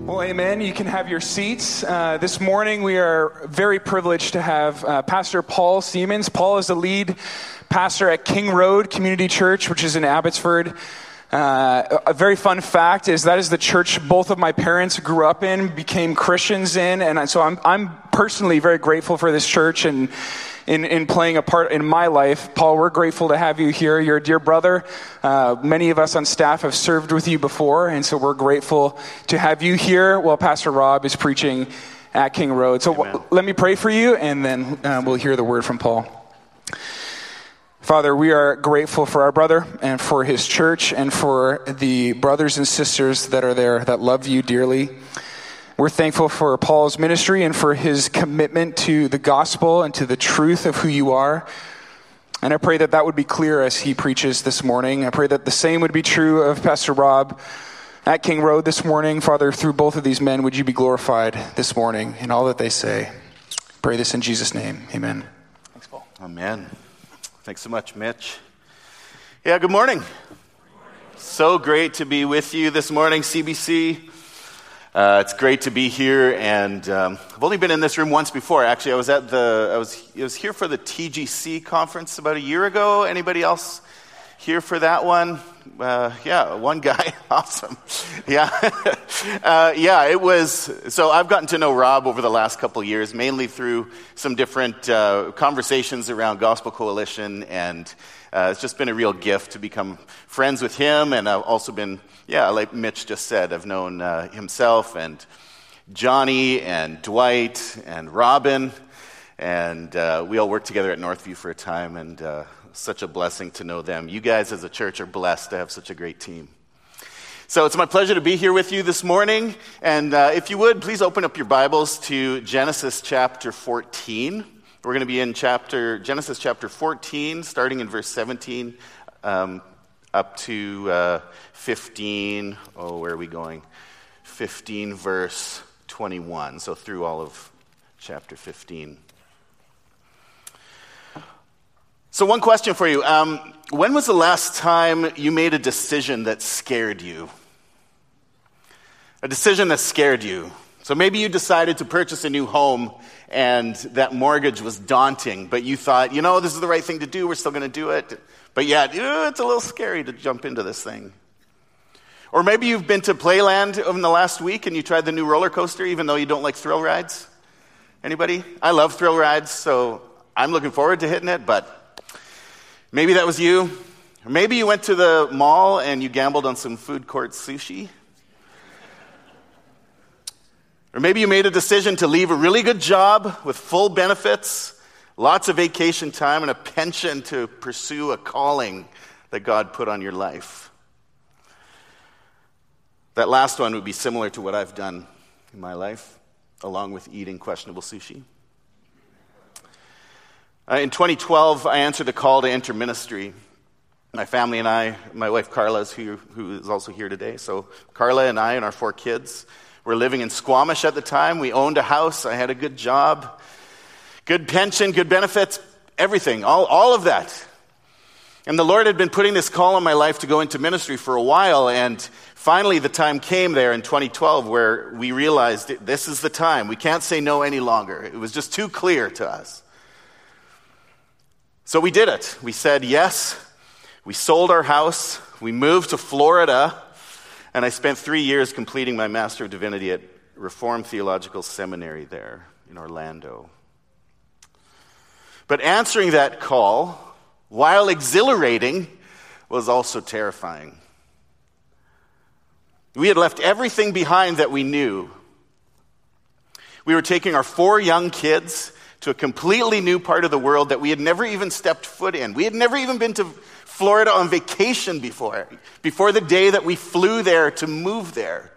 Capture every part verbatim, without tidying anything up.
Well, amen. You can have your seats. Uh, this morning, we are very privileged to have uh, Pastor Paul Siemens. Paul is the lead pastor at King Road Community Church, which is in Abbotsford. Uh, a very fun fact is that is the church both of my parents grew up in, became Christians in, and so I'm I'm personally very grateful for this church and in, in playing a part in my life. Paul, we're grateful to have you here. You're a dear brother. Uh, many of us on staff have served with you before, and so we're grateful to have you here while Pastor Rob is preaching at King Road. So w- let me pray for you, and then uh, we'll hear the word from Paul. Father, we are grateful for our brother and for his church and for the brothers and sisters that are there that love you dearly. We're thankful for Paul's ministry and for his commitment to the gospel and to the truth of who you are. And I pray that that would be clear as he preaches this morning. I pray that the same would be true of Pastor Rob at King Road this morning. Father, through both of these men, would you be glorified this morning in all that they say? Pray this in Jesus' name. Amen. Thanks, Paul. Amen. Thanks so much, Mitch. Yeah, good morning. So great to be with you this morning, C B C. Uh, it's great to be here, and um, I've only been in this room once before. Actually, I was at the I was I was here for the T G C conference about a year ago. Anybody else here for that one? Uh, yeah, one guy. Awesome. Yeah, uh, yeah. It was. So I've gotten to know Rob over the last couple of years, mainly through some different uh, conversations around Gospel Coalition, and uh, it's just been a real gift to become friends with him. And I've also been, yeah, like Mitch just said, I've known uh, himself and Johnny and Dwight and Robin, and uh, we all worked together at Northview for a time, and. Uh, Such a blessing to know them. You guys as a church are blessed to have such a great team. So it's my pleasure to be here with you this morning. And uh, if you would, please open up your Bibles to Genesis chapter fourteen. We're going to be in chapter Genesis chapter fourteen, starting in verse seventeen, um, up to uh, fifteen. Oh, where are we going? fifteen, verse twenty-one. So through all of chapter fifteen. So one question for you. Um, when was the last time you made a decision that scared you? A decision that scared you. So maybe you decided to purchase a new home and that mortgage was daunting, but you thought, you know, this is the right thing to do, we're still going to do it. But yet, ew, it's a little scary to jump into this thing. Or maybe you've been to Playland in the last week and you tried the new roller coaster even though you don't like thrill rides. Anybody? I love thrill rides, so I'm looking forward to hitting it, but maybe that was you. Or maybe you went to the mall and you gambled on some food court sushi. Or maybe you made a decision to leave a really good job with full benefits, lots of vacation time, and a pension to pursue a calling that God put on your life. That last one would be similar to what I've done in my life, along with eating questionable sushi. Uh, in twenty twelve, I answered a call to enter ministry. My family and I, my wife Carla, is who, who is also here today. So Carla and I and our four kids were living in Squamish at the time. We owned a house. I had a good job, good pension, good benefits, everything, all, all of that. And the Lord had been putting this call on my life to go into ministry for a while, and finally the time came there in twenty twelve where we realized this is the time. We can't say no any longer. It was just too clear to us. So we did it. We said yes. We sold our house. We moved to Florida. And I spent three years completing my Master of Divinity at Reformed Theological Seminary there in Orlando. But answering that call, while exhilarating, was also terrifying. We had left everything behind that we knew. We were taking our four young kids to a completely new part of the world that we had never even stepped foot in. We had never even been to Florida on vacation before, before the day that we flew there to move there.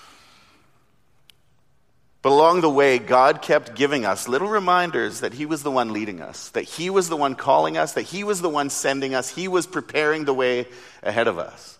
But along the way, God kept giving us little reminders that He was the one leading us, that He was the one calling us, that He was the one sending us, He was preparing the way ahead of us.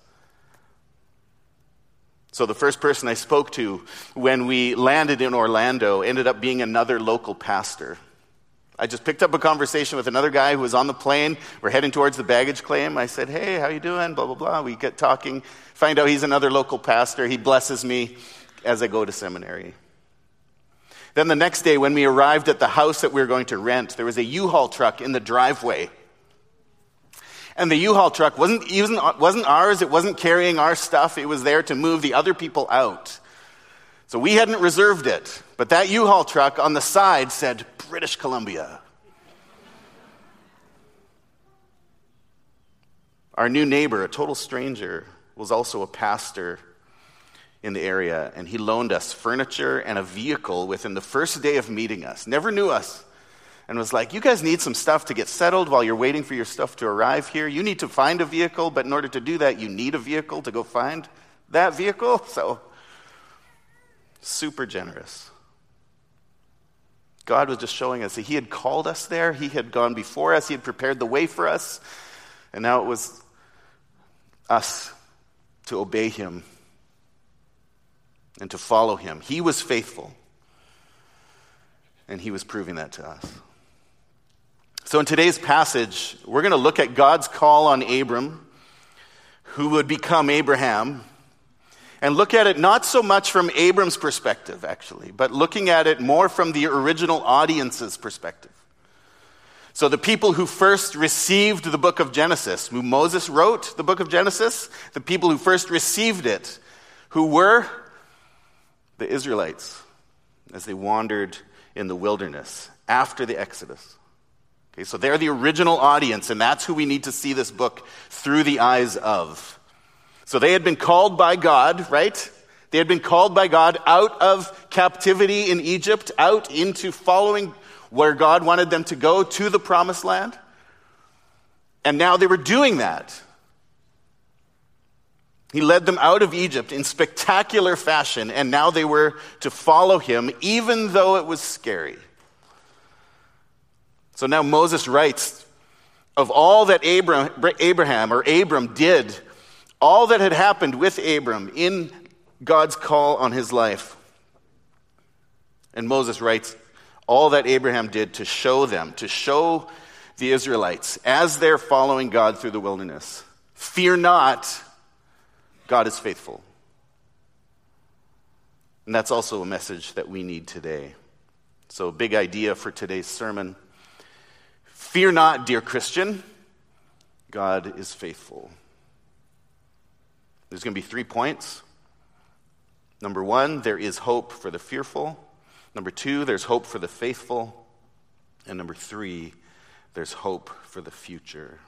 So the first person I spoke to when we landed in Orlando ended up being another local pastor. I just picked up a conversation with another guy who was on the plane. We're heading towards the baggage claim. I said, hey, how you doing? Blah, blah, blah. We get talking, find out he's another local pastor. He blesses me. as I go to seminary. Then the next day when we arrived at the house that we were going to rent, there was a U-Haul truck in the driveway. And the U-Haul truck wasn't, wasn't, wasn't ours, it wasn't carrying our stuff, it was there to move the other people out. So we hadn't reserved it, but that U-Haul truck on the side said British Columbia. Our new neighbor, a total stranger, was also a pastor in the area, and he loaned us furniture and a vehicle within the first day of meeting us. Never knew us, and was like, you guys need some stuff to get settled while you're waiting for your stuff to arrive here. You need to find a vehicle, but in order to do that, you need a vehicle to go find that vehicle. So, super generous. God was just showing us that he had called us there. He had gone before us. He had prepared the way for us. And now it was us to obey him and to follow him. He was faithful. And he was proving that to us. So in today's passage, we're going to look at God's call on Abram, who would become Abraham, and look at it not so much from Abram's perspective, actually, but looking at it more from the original audience's perspective. So the people who first received the book of Genesis, who Moses wrote the book of Genesis, the people who first received it, who were the Israelites as they wandered in the wilderness after the Exodus. Okay, so they're the original audience, and that's who we need to see this book through the eyes of. So they had been called by God, right? They had been called by God out of captivity in Egypt, out into following where God wanted them to go, to the promised land. And now they were doing that. He led them out of Egypt in spectacular fashion, and now they were to follow him, even though it was scary. So now Moses writes of all that Abraham, Abraham or Abram did, all that had happened with Abram in God's call on his life. And Moses writes all that Abraham did to show them, to show the Israelites as they're following God through the wilderness. Fear not, God is faithful. And that's also a message that we need today. So a big idea for today's sermon. Fear not, dear Christian, God is faithful. There's going to be three points. Number one, there is hope for the fearful. Number two, there's hope for the faithful. And number three, there's hope for the future.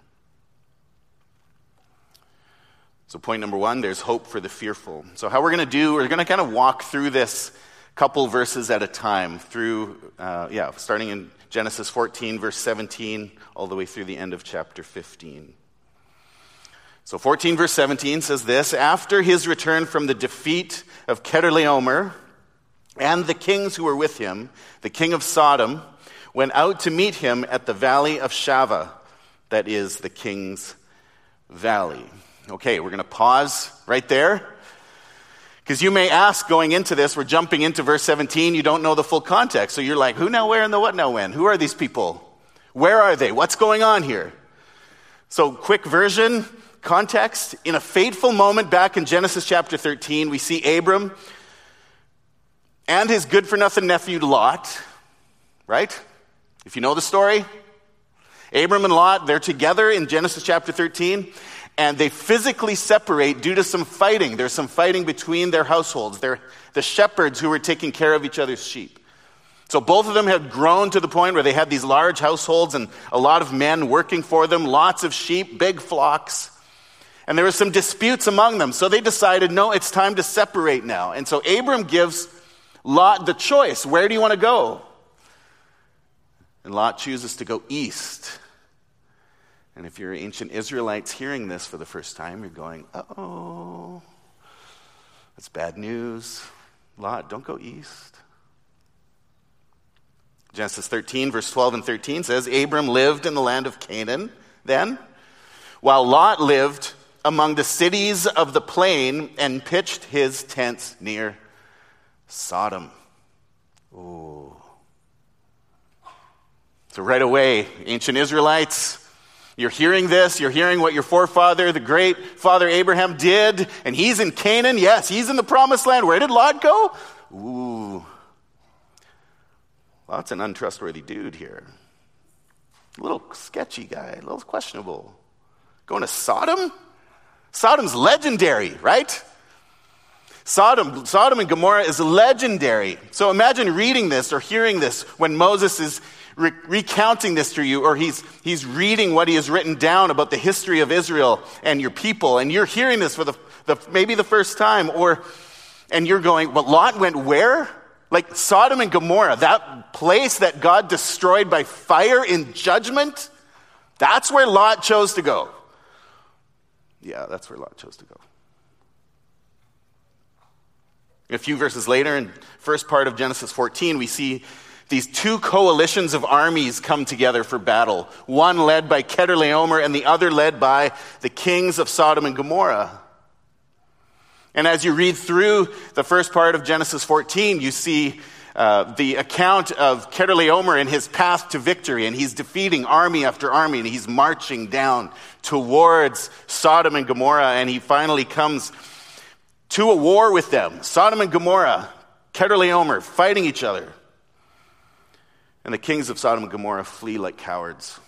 So point number one, there's hope for the fearful. So how we're going to do, we're going to kind of walk through this couple verses at a time through, uh, yeah, starting in Genesis fourteen, verse seventeen, all the way through the end of chapter fifteen. So fourteen, verse seventeen says this: after his return from the defeat of Chedorlaomer and the kings who were with him, the king of Sodom went out to meet him at the valley of Shaveh, that is the king's valley. Okay, we're going to pause right there. Because you may ask going into this, we're jumping into verse seventeen, you don't know the full context. So you're like, who now, where, and the what now, when? Who are these people? Where are they? What's going on here? So quick version, context. In a fateful moment back in Genesis chapter thirteen, we see Abram and his good-for-nothing nephew Lot, right? If you know the story, Abram and Lot, they're together in Genesis chapter thirteen. And they physically separate due to some fighting. There's some fighting between their households. They're the shepherds who were taking care of each other's sheep. So both of them had grown to the point where they had these large households and a lot of men working for them, lots of sheep, big flocks. And there were some disputes among them. So they decided, no, it's time to separate now. And so Abram gives Lot the choice. Where do you want to go? And Lot chooses to go east. And if you're ancient Israelites hearing this for the first time, you're going, uh-oh, that's bad news. Lot, don't go east. Genesis thirteen, verse twelve and thirteen says, Abram lived in the land of Canaan then, while Lot lived among the cities of the plain and pitched his tents near Sodom. Ooh. So right away, ancient Israelites, You're hearing this, you're hearing what your forefather, the great father Abraham did, and he's in Canaan. Yes, he's in the promised land. Where did Lot go? Ooh, Lot's an untrustworthy dude here. A little sketchy guy, a little questionable. Going to Sodom? Sodom's legendary, right? Sodom, Sodom and Gomorrah is legendary. So imagine reading this or hearing this when Moses is re- recounting this to you, or he's he's reading what he has written down about the history of Israel and your people, and you're hearing this for the, the maybe the first time, or and you're going, but Lot went where? Like Sodom and Gomorrah, that place that God destroyed by fire in judgment, that's where Lot chose to go. Yeah, that's where Lot chose to go. A few verses later, in first part of Genesis fourteen, we see these two coalitions of armies come together for battle. One led by Kedorlaomer and the other led by the kings of Sodom and Gomorrah. And as you read through the first part of Genesis fourteen, you see uh, the account of Kedorlaomer and his path to victory. And he's defeating army after army, and he's marching down towards Sodom and Gomorrah. And he finally comes to a war with them. Sodom and Gomorrah, Kedorlaomer, fighting each other. And the kings of Sodom and Gomorrah flee like cowards.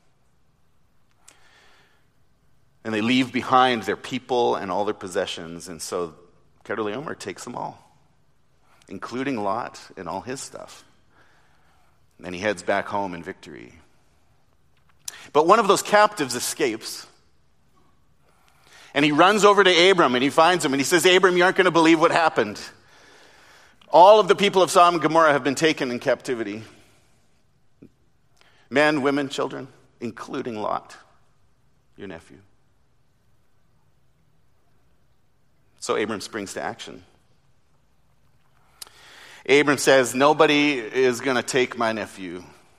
And they leave behind their people and all their possessions. And so Kedorlaomer takes them all, including Lot and all his stuff. And he heads back home in victory. But one of those captives escapes. And he runs over to Abram and he finds him and he says, Abram, you aren't going to believe what happened. All of the people of Sodom and Gomorrah have been taken in captivity. Men, women, children, including Lot, your nephew. So Abram springs to action. Abram says, nobody is going to take my nephew.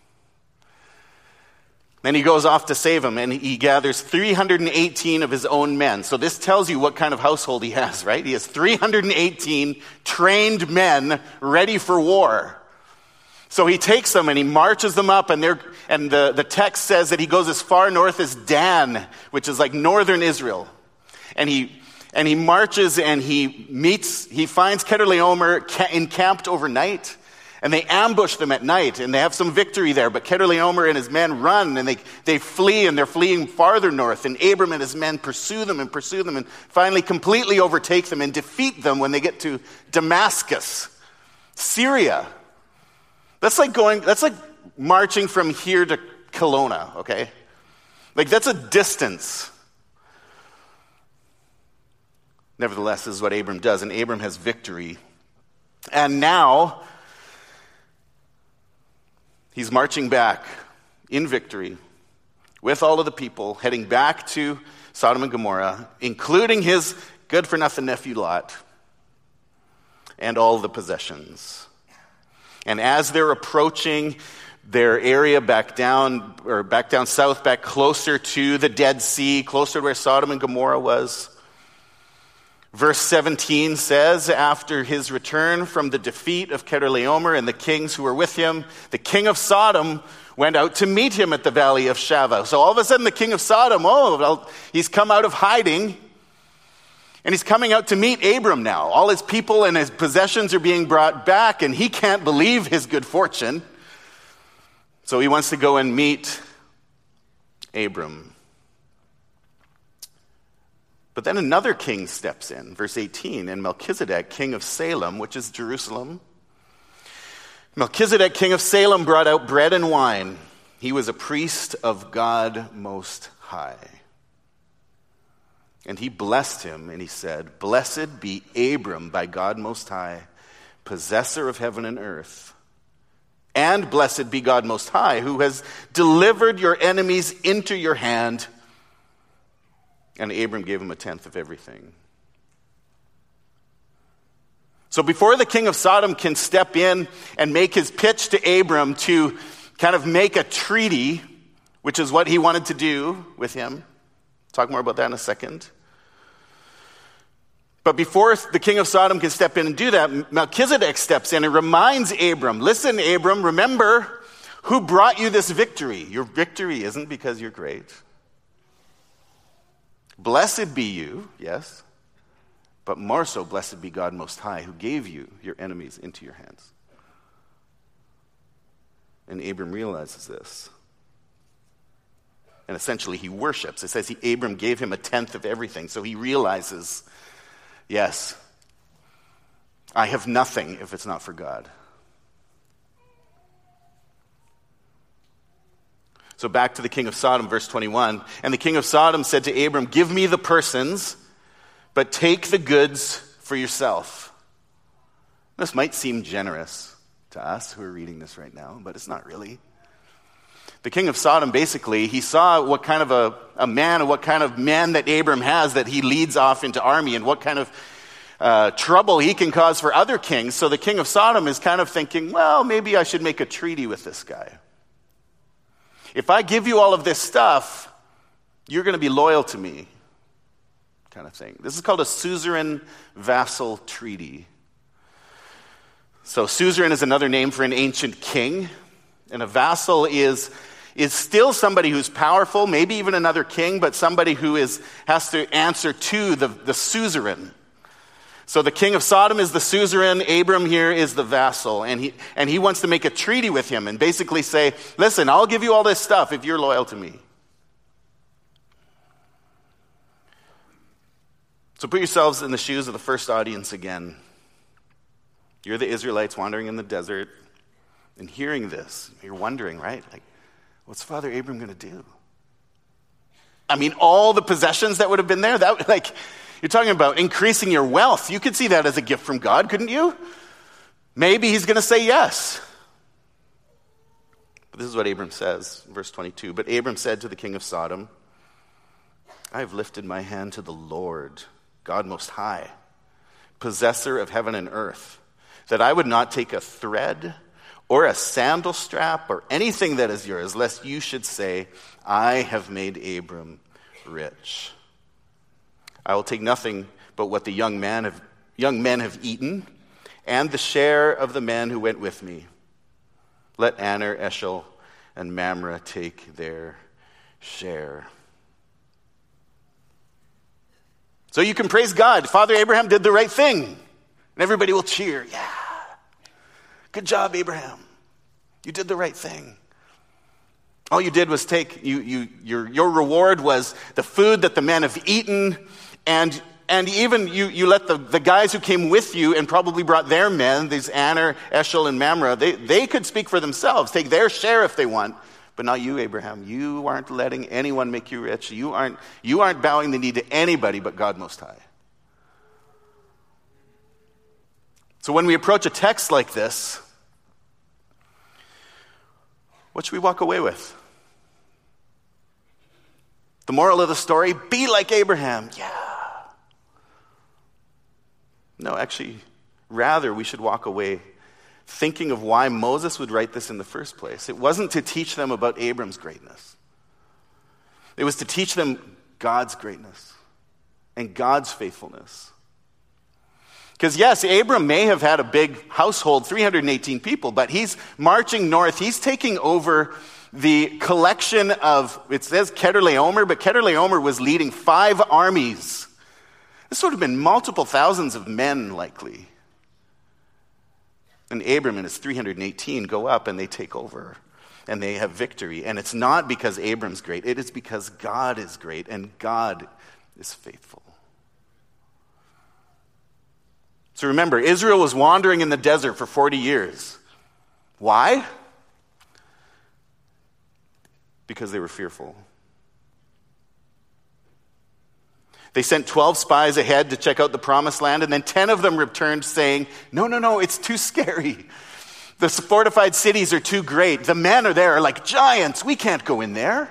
Then he goes off to save him, and he gathers three hundred eighteen of his own men. So this tells you what kind of household he has, right? He has three hundred eighteen trained men ready for war. So he takes them and he marches them up, and they're and the, the text says that he goes as far north as Dan, which is like northern Israel. And he and he marches and he meets, he finds Kedorlaomer encamped overnight. And they ambush them at night, and they have some victory there. But Kedorlaomer and his men run, and they, they flee, and they're fleeing farther north. And Abram and his men pursue them and pursue them, and finally completely overtake them and defeat them when they get to Damascus, Syria. That's like going, that's like marching from here to Kelowna, okay? Like that's a distance. Nevertheless, this is what Abram does, and Abram has victory. And now he's marching back in victory with all of the people, heading back to Sodom and Gomorrah, including his good-for-nothing nephew Lot and all the possessions. And as they're approaching their area back down, or back down south, back closer to the Dead Sea, closer to where Sodom and Gomorrah was, verse seventeen says, after his return from the defeat of Kedorlaomer and the kings who were with him, the king of Sodom went out to meet him at the valley of Shaveh. So all of a sudden the king of Sodom, oh, well, he's come out of hiding, and he's coming out to meet Abram now. All his people and his possessions are being brought back, and he can't believe his good fortune. So he wants to go and meet Abram. But then another king steps in, verse eighteen, and Melchizedek, king of Salem, which is Jerusalem. Melchizedek, king of Salem, brought out bread and wine. He was a priest of God Most High. And he blessed him, and he said, blessed be Abram by God Most High, possessor of heaven and earth. And blessed be God Most High, who has delivered your enemies into your hand. And Abram gave him a tenth of everything. So before the king of Sodom can step in and make his pitch to Abram to kind of make a treaty, which is what he wanted to do with him. Talk more about that in a second. But before the king of Sodom can step in and do that, Melchizedek steps in and reminds Abram, listen, Abram, remember who brought you this victory. Your victory isn't because you're great. Blessed be you, yes, but more so, blessed be God Most High, who gave you your enemies into your hands. And Abram realizes this. And essentially he worships. It says he, Abram gave him a tenth of everything. So he realizes, yes, I have nothing if it's not for God. So back to the king of Sodom, verse twenty-one. And the king of Sodom said to Abram, give me the persons, but take the goods for yourself. This might seem generous to us who are reading this right now, but it's not really. The king of Sodom, basically, he saw what kind of a, a man, and what kind of man that Abram has, that he leads off into army, and what kind of uh, trouble he can cause for other kings. So the king of Sodom is kind of thinking, well, maybe I should make a treaty with this guy. If I give you all of this stuff, you're going to be loyal to me, kind of thing. This is called a suzerain vassal treaty. So suzerain is another name for an ancient king, and a vassal is, is still somebody who's powerful, maybe even another king, but somebody who is has to answer to the, the suzerain. So the king of Sodom is the suzerain, Abram here is the vassal, and he and he wants to make a treaty with him and basically say, listen, I'll give you all this stuff if you're loyal to me. So put yourselves in the shoes of the first audience again. You're the Israelites wandering in the desert and hearing this. You're wondering, right? Like, what's Father Abram going to do? I mean, all the possessions that would have been there, that like... You're talking about increasing your wealth. You could see that as a gift from God, couldn't you? Maybe he's going to say yes. But this is what Abram says, verse twenty-two. But Abram said to the king of Sodom, I have lifted my hand to the Lord, God Most High, possessor of heaven and earth, that I would not take a thread or a sandal strap or anything that is yours, lest you should say, I have made Abram rich. I will take nothing but what the young man have, young men have eaten, and the share of the men who went with me. Let Aner, Eshel, and Mamre take their share. So you can praise God. Father Abraham did the right thing. And everybody will cheer. Yeah. Good job, Abraham. You did the right thing. All you did was take, you, you, your, your reward was the food that the men have eaten. And and even you, you let the, the guys who came with you and probably brought their men, these Aner, Eshel, and Mamre, they, they could speak for themselves, take their share if they want. But not you, Abraham. You aren't letting anyone make you rich. You aren't, you aren't bowing the knee to anybody but God Most High. So when we approach a text like this, what should we walk away with? The moral of the story, be like Abraham. Yeah. No, actually, rather we should walk away thinking of why Moses would write this in the first place. It wasn't to teach them about Abram's greatness. It was to teach them God's greatness and God's faithfulness. Because yes, Abram may have had a big household, three hundred eighteen people, but he's marching north. He's taking over the collection of, it says Kedorlaomer, but Kedorlaomer was leading five armies. This would have been multiple thousands of men, likely. And Abram and his three hundred eighteen go up and they take over. And they have victory. And it's not because Abram's great. It is because God is great and God is faithful. So remember, Israel was wandering in the desert for forty years. Why? Because they were fearful. They sent twelve spies ahead to check out the promised land, and then ten of them returned saying, no, no, no, it's too scary. The fortified cities are too great. The men are there are like giants. We can't go in there.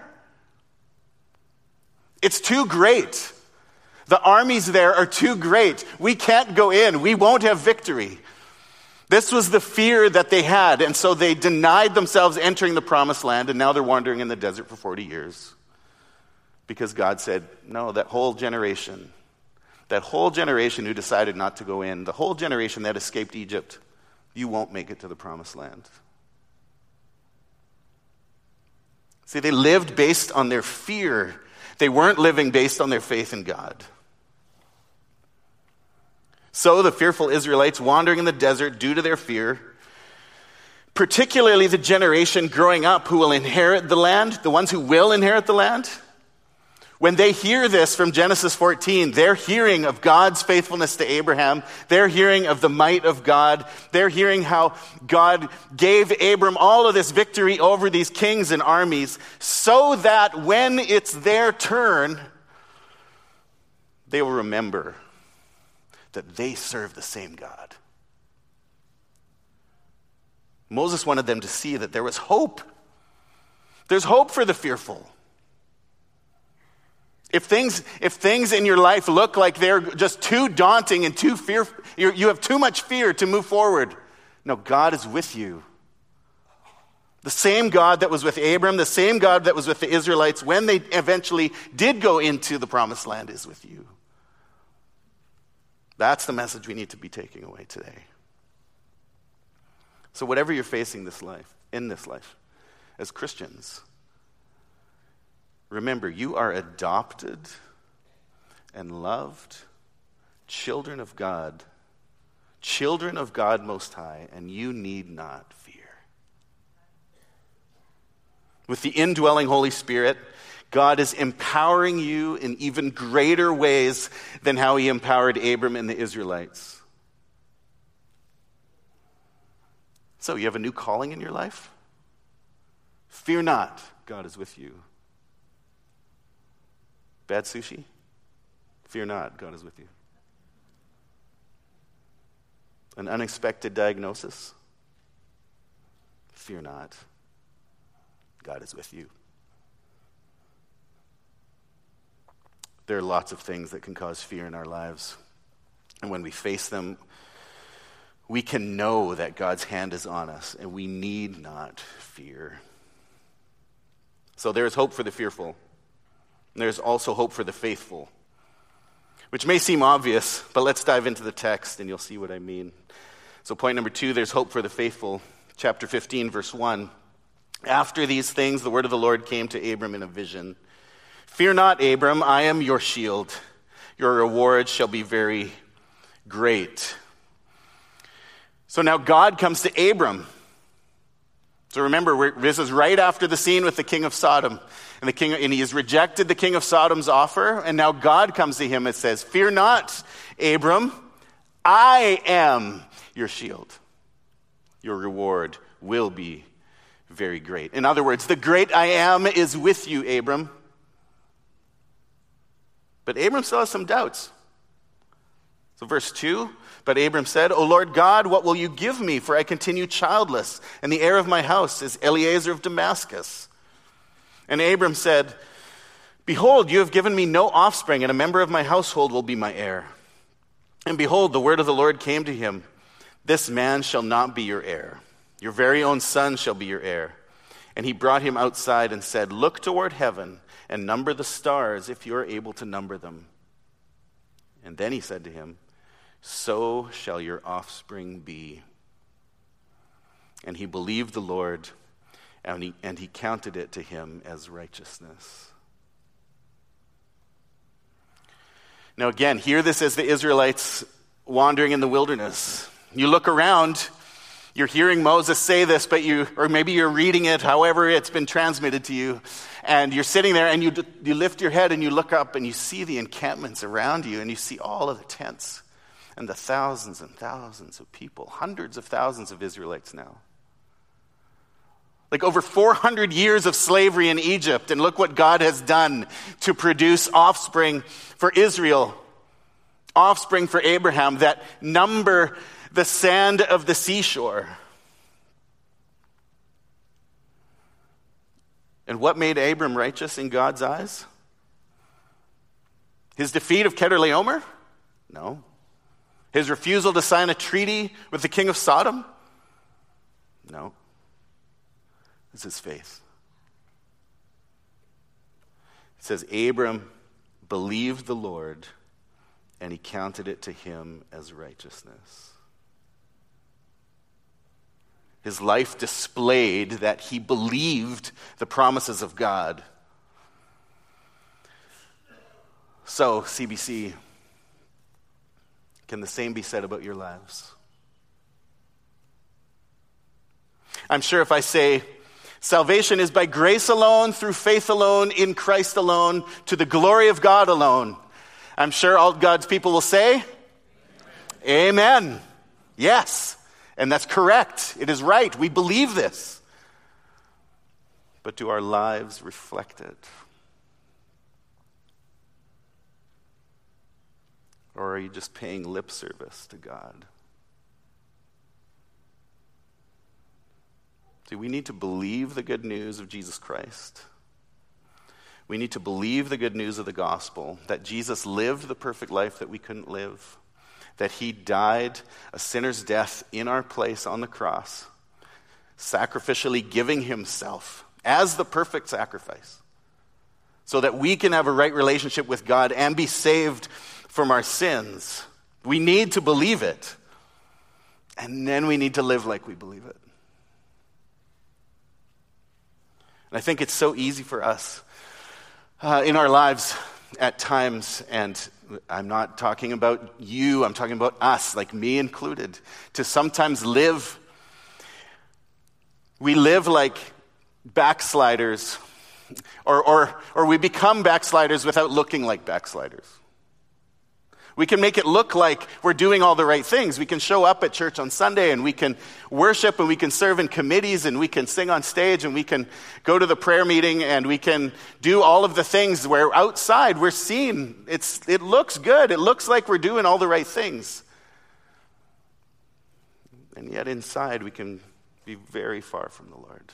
It's too great. The armies there are too great. We can't go in. We won't have victory. This was the fear that they had, and so they denied themselves entering the promised land, and now they're wandering in the desert for forty years. Because God said, no, that whole generation, that whole generation who decided not to go in, the whole generation that escaped Egypt, you won't make it to the promised land. See, they lived based on their fear. They weren't living based on their faith in God. So the fearful Israelites wandering in the desert due to their fear, particularly the generation growing up who will inherit the land, the ones who will inherit the land, when they hear this from Genesis fourteen, they're hearing of God's faithfulness to Abraham. They're hearing of the might of God. They're hearing how God gave Abram all of this victory over these kings and armies so that when it's their turn, they will remember that they serve the same God. Moses wanted them to see that there was hope. There's hope for the fearful. If things, if things in your life look like they're just too daunting and too fearful, you have too much fear to move forward, no, God is with you. The same God that was with Abram, the same God that was with the Israelites when they eventually did go into the promised land is with you. That's the message we need to be taking away today. So whatever you're facing this life, in this life, as Christians, remember, you are adopted and loved children of God, children of God Most High, and you need not fear. With the indwelling Holy Spirit, God is empowering you in even greater ways than how he empowered Abram and the Israelites. So, you have a new calling in your life? Fear not, God is with you. Bad sushi? Fear not, God is with you. An unexpected diagnosis? Fear not, God is with you. There are lots of things that can cause fear in our lives. And when we face them, we can know that God's hand is on us, and we need not fear. So there is hope for the fearful. And there's also hope for the faithful, which may seem obvious, but let's dive into the text and you'll see what I mean. So point number two, there's hope for the faithful. Chapter fifteen, verse one. After these things, the word of the Lord came to Abram in a vision. Fear not, Abram, I am your shield. Your reward shall be very great. So now God comes to Abram. So remember, we're, this is right after the scene with the king of Sodom. And the king, and he has rejected the king of Sodom's offer. And now God comes to him and says, fear not, Abram, I am your shield. Your reward will be very great. In other words, the great I am is with you, Abram. But Abram still has some doubts. So verse two, but Abram said, O Lord God, what will you give me? For I continue childless, and the heir of my house is Eliezer of Damascus. And Abram said, behold, you have given me no offspring, and a member of my household will be my heir. And behold, the word of the Lord came to him, this man shall not be your heir. Your very own son shall be your heir. And he brought him outside and said, look toward heaven and number the stars if you are able to number them. And then he said to him, so shall your offspring be. And he believed the Lord, and he, and he counted it to him as righteousness. Now again, hear this as the Israelites wandering in the wilderness. You look around, you're hearing Moses say this, but you, or maybe you're reading it, however it's been transmitted to you, and you're sitting there and you you lift your head and you look up and you see the encampments around you and you see all of the tents and the thousands and thousands of people, hundreds of thousands of Israelites now. Like over four hundred years of slavery in Egypt, and look what God has done to produce offspring for Israel, offspring for Abraham that number the sand of the seashore. And what made Abram righteous in God's eyes? His defeat of Kedorlaomer? No. His refusal to sign a treaty with the king of Sodom? No. It's his faith. It says, Abram believed the Lord, and he counted it to him as righteousness. His life displayed that he believed the promises of God. So, C B C, can the same be said about your lives? I'm sure if I say, salvation is by grace alone, through faith alone, in Christ alone, to the glory of God alone, I'm sure all God's people will say, Amen. Amen. Yes, and that's correct. It is right. We believe this. But do our lives reflect it? Or are you just paying lip service to God? See, we need to believe the good news of Jesus Christ. We need to believe the good news of the gospel, that Jesus lived the perfect life that we couldn't live, that he died a sinner's death in our place on the cross, sacrificially giving himself as the perfect sacrifice, so that we can have a right relationship with God and be saved from our sins. We need to believe it, and then we need to live like we believe it. And I think it's so easy for us uh, in our lives at times, and I'm not talking about you, I'm talking about us, like me included, to sometimes live, we live like backsliders, or, or, or we become backsliders without looking like backsliders. We can make it look like we're doing all the right things. We can show up at church on Sunday and we can worship and we can serve in committees and we can sing on stage and we can go to the prayer meeting and we can do all of the things where outside we're seen. It's, it looks good. It looks like we're doing all the right things. And yet inside we can be very far from the Lord.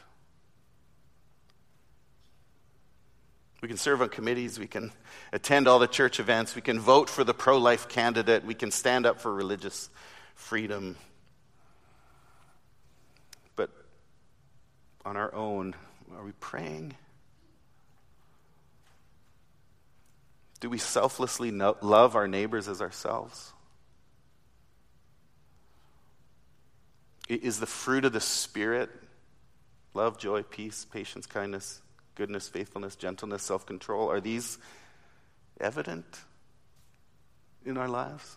We can serve on committees, we can attend all the church events, we can vote for the pro-life candidate, we can stand up for religious freedom. But on our own, are we praying? Do we selflessly no- love our neighbors as ourselves? Is the fruit of the Spirit love, joy, peace, patience, kindness, goodness, faithfulness, gentleness, self-control, are these evident in our lives?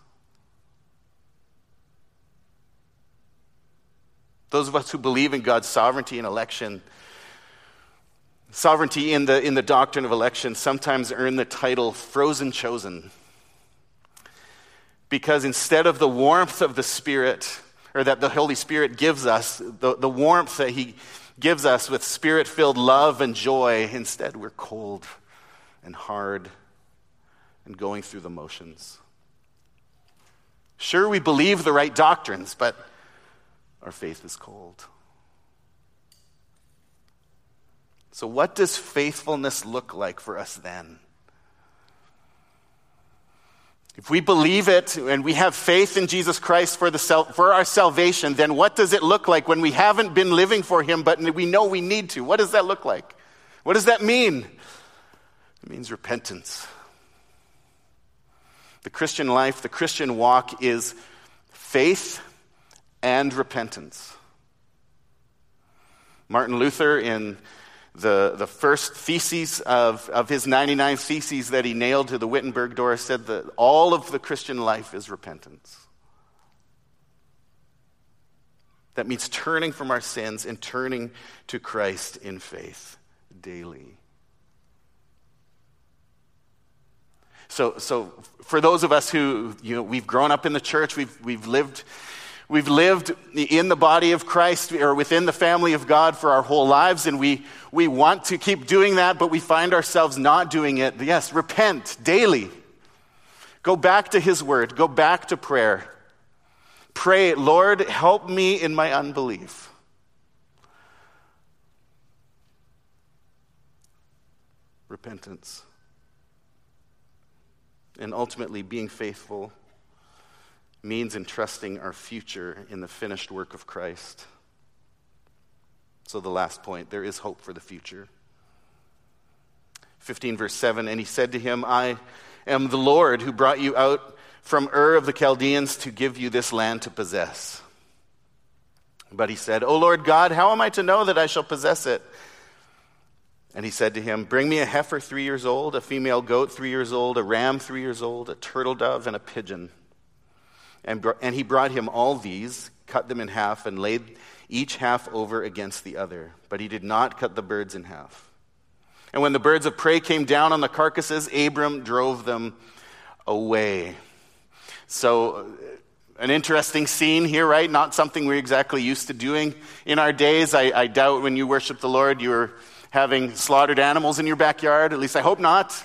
Those of us who believe in God's sovereignty in election, sovereignty in the, in the doctrine of election, sometimes earn the title frozen chosen. Because instead of the warmth of the Spirit, or that the Holy Spirit gives us, the, the warmth that he gives us with Spirit-filled love and joy, instead we're cold and hard and going through the motions. Sure, we believe the right doctrines, but our faith is cold. So what does faithfulness look like for us then? If we believe it and we have faith in Jesus Christ for the sal- for our salvation, then what does it look like when we haven't been living for him, but we know we need to? What does that look like? What does that mean? It means repentance. The Christian life, the Christian walk is faith and repentance. Martin Luther, in The, the first theses of, of his ninety-nine theses that he nailed to the Wittenberg door, said that all of the Christian life is repentance. That means turning from our sins and turning to Christ in faith daily. So, so for those of us who, you know, we've grown up in the church, we've we've lived We've lived in the body of Christ or within the family of God for our whole lives, and we, we want to keep doing that, but we find ourselves not doing it. Yes, repent daily. Go back to his word. Go back to prayer. Pray, Lord, help me in my unbelief. Repentance. And ultimately being faithful means entrusting our future in the finished work of Christ. So the last point, there is hope for the future. fifteen verse seven, and he said to him, I am the Lord who brought you out from Ur of the Chaldeans to give you this land to possess. But he said, O Lord God, how am I to know that I shall possess it? And he said to him, bring me a heifer three years old, a female goat three years old, a ram three years old, a turtle dove, and a pigeon. And, br- and he brought him all these, cut them in half, and laid each half over against the other. But he did not cut the birds in half. And when the birds of prey came down on the carcasses, Abram drove them away. So, an interesting scene here, right? Not something we're exactly used to doing in our days. I, I doubt when you worship the Lord, you were having slaughtered animals in your backyard. At least I hope not.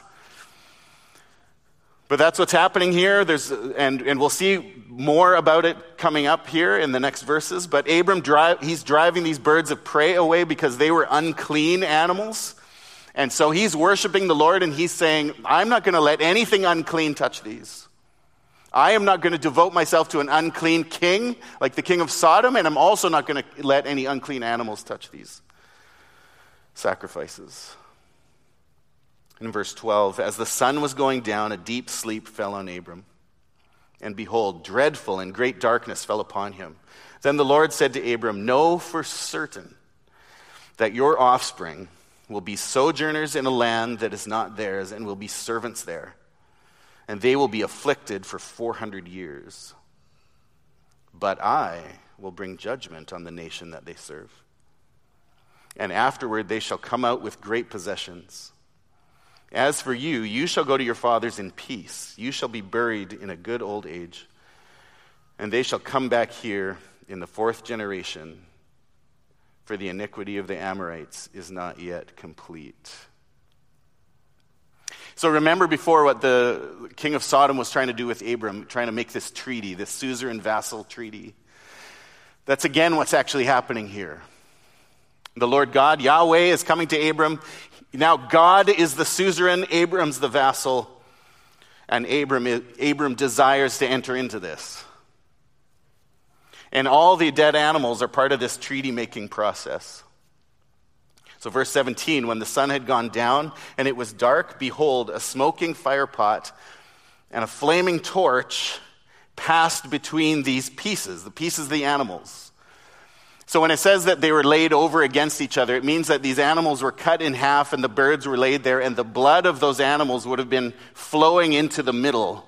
But that's what's happening here. There's, and, and we'll see more about it coming up here in the next verses. But Abram, drive, he's driving these birds of prey away because they were unclean animals. And so he's worshiping the Lord, and he's saying, I'm not going to let anything unclean touch these. I am not going to devote myself to an unclean king, like the king of Sodom, and I'm also not going to let any unclean animals touch these sacrifices. In verse twelve, as the sun was going down, a deep sleep fell on Abram. And behold, dreadful and great darkness fell upon him. Then the Lord said to Abram, know for certain that your offspring will be sojourners in a land that is not theirs, and will be servants there. And they will be afflicted for four hundred years. But I will bring judgment on the nation that they serve. And afterward they shall come out with great possessions. As for you, you shall go to your fathers in peace. You shall be buried in a good old age. And they shall come back here in the fourth generation, for the iniquity of the Amorites is not yet complete. So remember before what the king of Sodom was trying to do with Abram, trying to make this treaty, this suzerain vassal treaty. That's again what's actually happening here. The Lord God, Yahweh, is coming to Abram. Now God is the suzerain, Abram's the vassal, and Abram, Abram desires to enter into this. And all the dead animals are part of this treaty-making process. So verse seventeen, when the sun had gone down and it was dark, behold, a smoking firepot and a flaming torch passed between these pieces, the pieces of the animals. So when it says that they were laid over against each other, it means that these animals were cut in half and the birds were laid there, and the blood of those animals would have been flowing into the middle.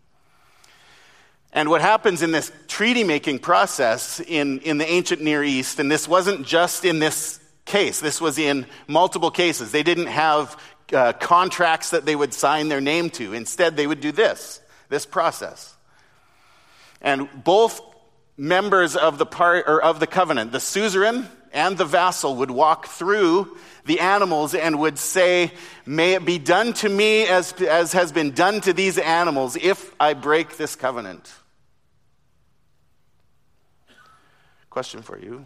And what happens in this treaty-making process in, in the ancient Near East, and this wasn't just in this case, this was in multiple cases. They didn't have uh, contracts that they would sign their name to. Instead, they would do this, this process. And both members of the part or of the covenant, the suzerain and the vassal, would walk through the animals and would say, may it be done to me as, as has been done to these animals if I break this covenant. Question for you.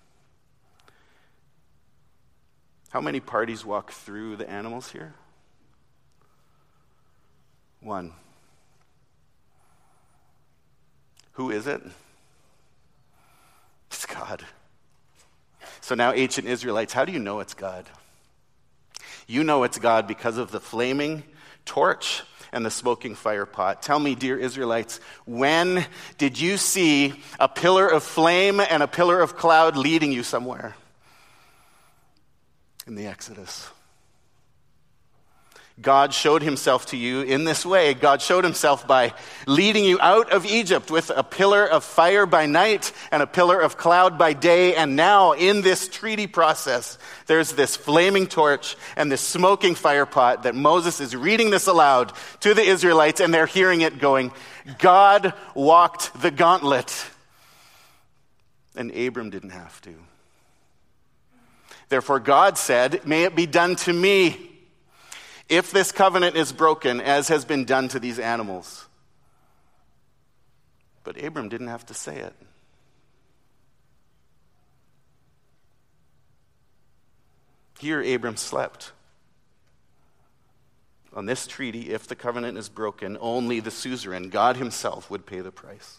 How many parties walk through the animals here? One. Who is it? It's God. So now, ancient Israelites, how do you know it's God? You know it's God because of the flaming torch and the smoking fire pot. Tell me, dear Israelites, when did you see a pillar of flame and a pillar of cloud leading you somewhere? In the Exodus. God showed himself to you in this way. God showed himself by leading you out of Egypt with a pillar of fire by night and a pillar of cloud by day. And now in this treaty process, there's this flaming torch and this smoking fire pot that Moses is reading this aloud to the Israelites, and they're hearing it going, God walked the gauntlet. And Abram didn't have to. Therefore God said, may it be done to me if this covenant is broken, as has been done to these animals. But Abram didn't have to say it. Here Abram slept. On this treaty, if the covenant is broken, only the suzerain, God himself, would pay the price.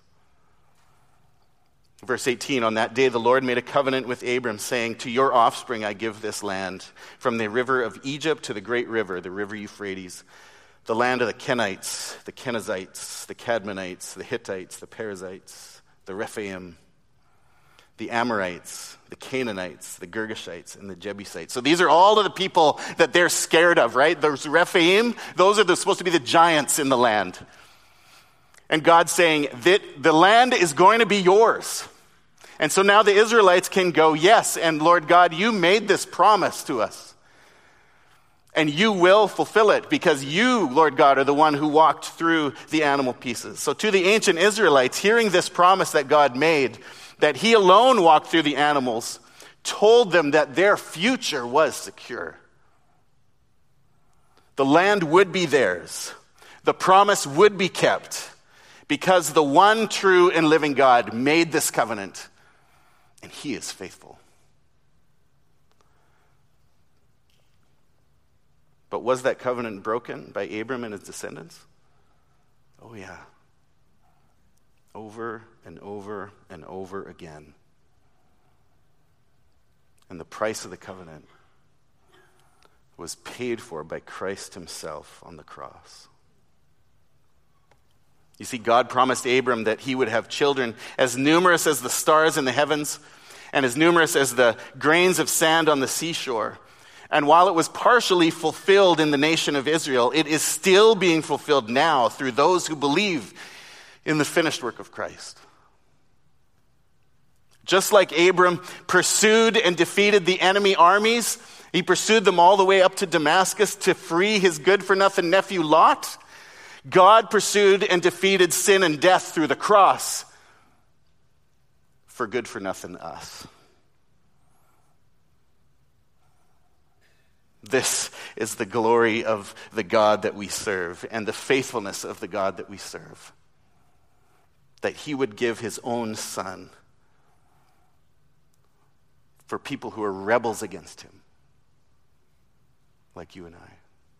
Verse eighteen, on that day the Lord made a covenant with Abram, saying, to your offspring I give this land, from the river of Egypt to the great river, the river Euphrates, the land of the Kenites, the Kenizzites, the Cadmonites, the Hittites, the Perizzites, the Rephaim, the Amorites, the Canaanites, the Girgashites, and the Jebusites. So these are all of the people that they're scared of, right? Those Rephaim, those are the, supposed to be the giants in the land. And God's saying that the land is going to be yours. And so now the Israelites can go, yes, and Lord God, you made this promise to us. And you will fulfill it because you, Lord God, are the one who walked through the animal pieces. So to the ancient Israelites, hearing this promise that God made, that he alone walked through the animals, told them that their future was secure. The land would be theirs. The promise would be kept because the one true and living God made this covenant, and he is faithful. But was that covenant broken by Abram and his descendants? Oh yeah. Over and over and over again. And the price of the covenant was paid for by Christ himself on the cross. You see, God promised Abram that he would have children as numerous as the stars in the heavens and as numerous as the grains of sand on the seashore. And while it was partially fulfilled in the nation of Israel, it is still being fulfilled now through those who believe in the finished work of Christ. Just like Abram pursued and defeated the enemy armies, he pursued them all the way up to Damascus to free his good-for-nothing nephew Lot. God pursued and defeated sin and death through the cross for good-for-nothing us. This is the glory of the God that we serve and the faithfulness of the God that we serve. That he would give his own son for people who are rebels against him, like you and I.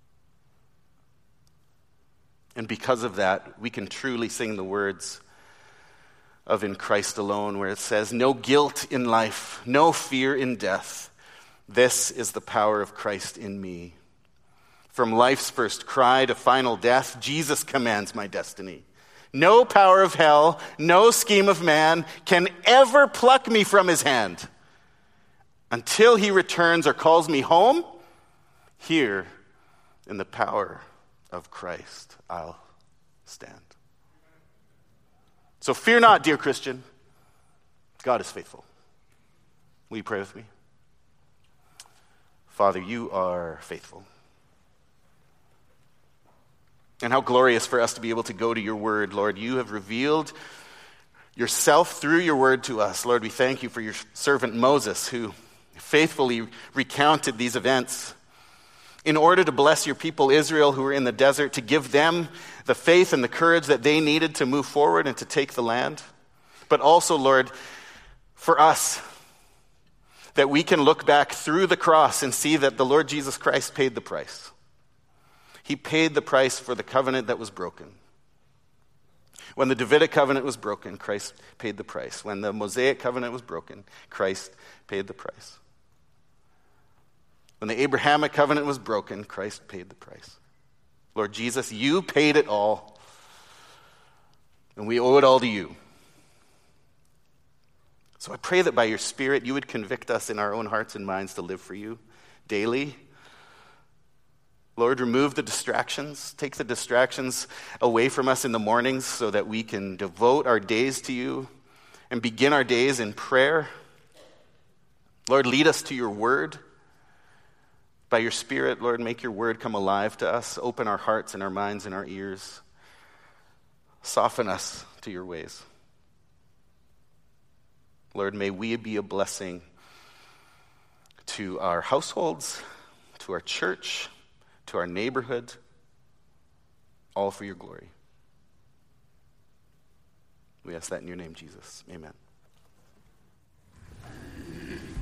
And because of that, we can truly sing the words of In Christ Alone, where it says, no guilt in life, no fear in death. This is the power of Christ in me. From life's first cry to final death, Jesus commands my destiny. No power of hell, no scheme of man can ever pluck me from his hand. Until he returns or calls me home, here in the power of Christ, I'll stand. So fear not, dear Christian. God is faithful. Will you pray with me? Father, you are faithful. And how glorious for us to be able to go to your word, Lord. You have revealed yourself through your word to us. Lord, we thank you for your servant Moses, who faithfully recounted these events in order to bless your people Israel who were in the desert, to give them the faith and the courage that they needed to move forward and to take the land. But also, Lord, for us, that we can look back through the cross and see that the Lord Jesus Christ paid the price. He paid the price for the covenant that was broken. When the Davidic covenant was broken, Christ paid the price. When the Mosaic covenant was broken, Christ paid the price. When the Abrahamic covenant was broken, Christ paid the price. Lord Jesus, you paid it all, and we owe it all to you. So I pray that by your Spirit, you would convict us in our own hearts and minds to live for you daily. Lord, remove the distractions. Take the distractions away from us in the mornings so that we can devote our days to you and begin our days in prayer. Lord, lead us to your word. By your Spirit, Lord, make your word come alive to us. Open our hearts and our minds and our ears. Soften us to your ways. Lord, may we be a blessing to our households, to our church, to our neighborhood, all for your glory. We ask that in your name, Jesus. Amen.